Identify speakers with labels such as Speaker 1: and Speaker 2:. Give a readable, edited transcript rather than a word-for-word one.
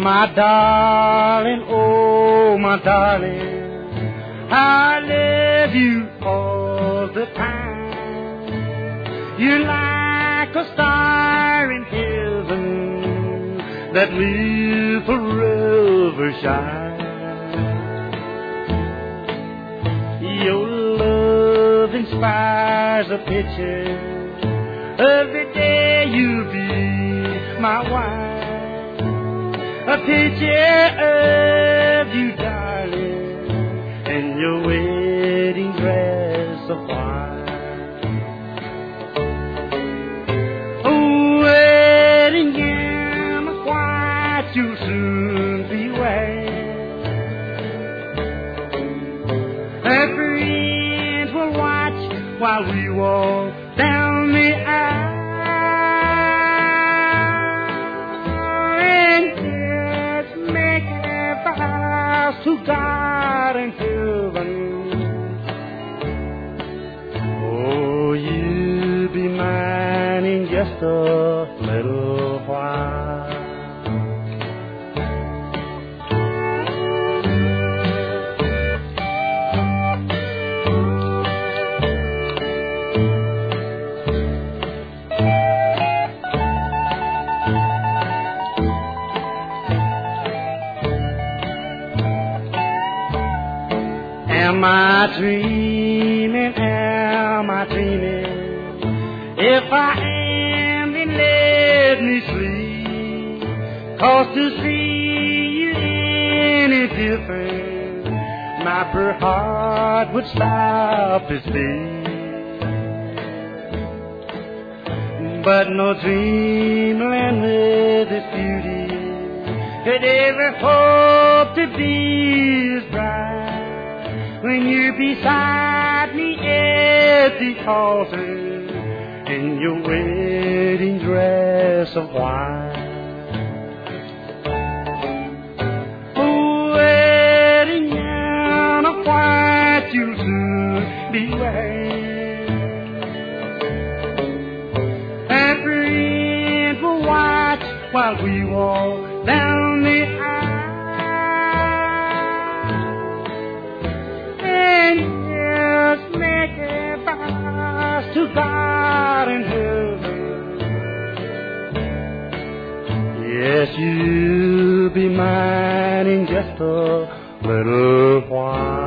Speaker 1: My darling, oh my darling, I love you all the time. You're like a star in heaven that will forever shine. Your love inspires a picture of the day you'll be my wife. A picture of you, darling, in your wedding dress of white. Oh, wedding gown of white you'll soon be wearing. Her friends will watch while we walk down the aisle. To God in heaven. Oh, you'll be mine in just a little while. Am I dreaming? Am I dreaming? If I am, then let me sleep. 'Cause to see you any different, my poor heart would stop its beat. But no dreamland with its beauty could ever hope to be as bright when you're beside me at the altar in your wedding dress of white. Oh, wedding gown of white you'll soon be wearing. And friends will watch while we walk down the aisle. To God in heaven. Yes, you'll be mine in just a little while.